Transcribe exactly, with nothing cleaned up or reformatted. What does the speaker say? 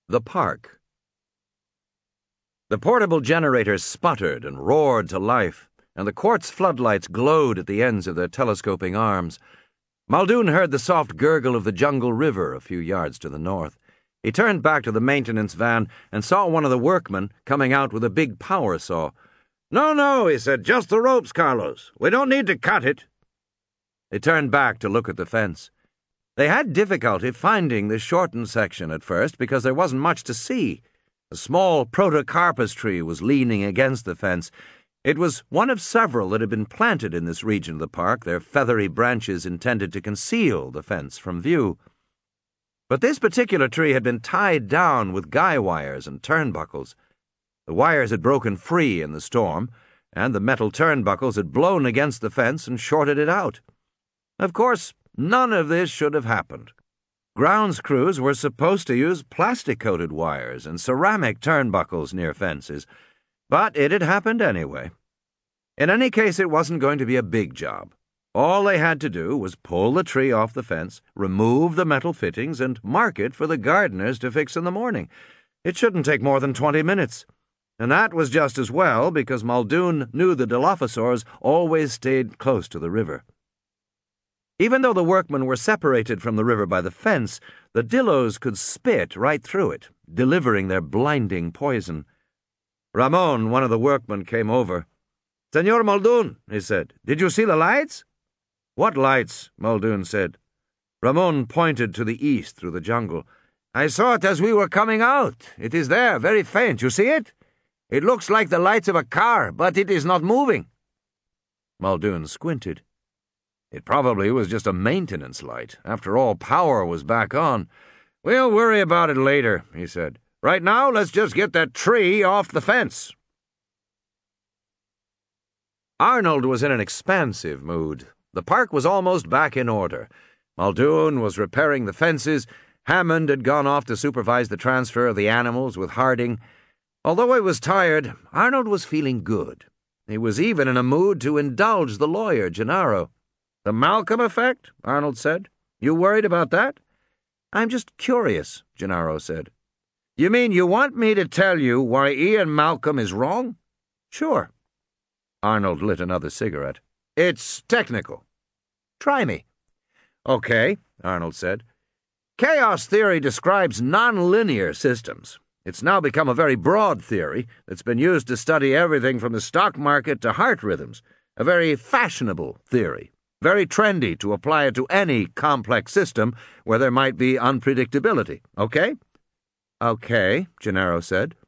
The Park. The portable generators sputtered and roared to life, and the quartz floodlights glowed at the ends of their telescoping arms. Muldoon heard the soft gurgle of the Jungle River a few yards to the north. He turned back to the maintenance van and saw one of the workmen coming out with a big power saw. "No, no," he said, "just the ropes, Carlos. We don't need to cut it." They turned back to look at the fence. They had difficulty finding the shortened section at first because there wasn't much to see. A small protocarpus tree was leaning against the fence. It was one of several that had been planted in this region of the park, their feathery branches intended to conceal the fence from view. But this particular tree had been tied down with guy wires and turnbuckles. The wires had broken free in the storm, and the metal turnbuckles had blown against the fence and shorted it out. Of course, none of this should have happened. Grounds crews were supposed to use plastic-coated wires and ceramic turnbuckles near fences, but it had happened anyway. In any case, it wasn't going to be a big job. All they had to do was pull the tree off the fence, remove the metal fittings, and mark it for the gardeners to fix in the morning. It shouldn't take more than twenty minutes. And that was just as well, because Muldoon knew the Dilophosaurs always stayed close to the river. Even though the workmen were separated from the river by the fence, the Dillos could spit right through it, delivering their blinding poison. Ramon, one of the workmen, came over. "Senor Muldoon," he said, "did you see the lights?" "What lights?" Muldoon said. Ramon pointed to the east through the jungle. "I saw it as we were coming out. It is there, very faint. You see it? It looks like the lights of a car, but it is not moving." Muldoon squinted. It probably was just a maintenance light. After all, power was back on. "We'll worry about it later," he said. "Right now, let's just get that tree off the fence." Arnold was in an expansive mood. The park was almost back in order. Muldoon was repairing the fences. Hammond had gone off to supervise the transfer of the animals with Harding. Although he was tired, Arnold was feeling good. He was even in a mood to indulge the lawyer, Gennaro. "The Malcolm effect?" Arnold said. "You worried about that?" "I'm just curious," Gennaro said. "You mean you want me to tell you why Ian Malcolm is wrong?" "Sure." Arnold lit another cigarette. "It's technical." "Try me." "Okay," Arnold said. "Chaos theory describes nonlinear systems. It's now become a very broad theory that's been used to study everything from the stock market to heart rhythms. A very fashionable theory. Very trendy to apply it to any complex system where there might be unpredictability. Okay?" "Okay," Gennaro said.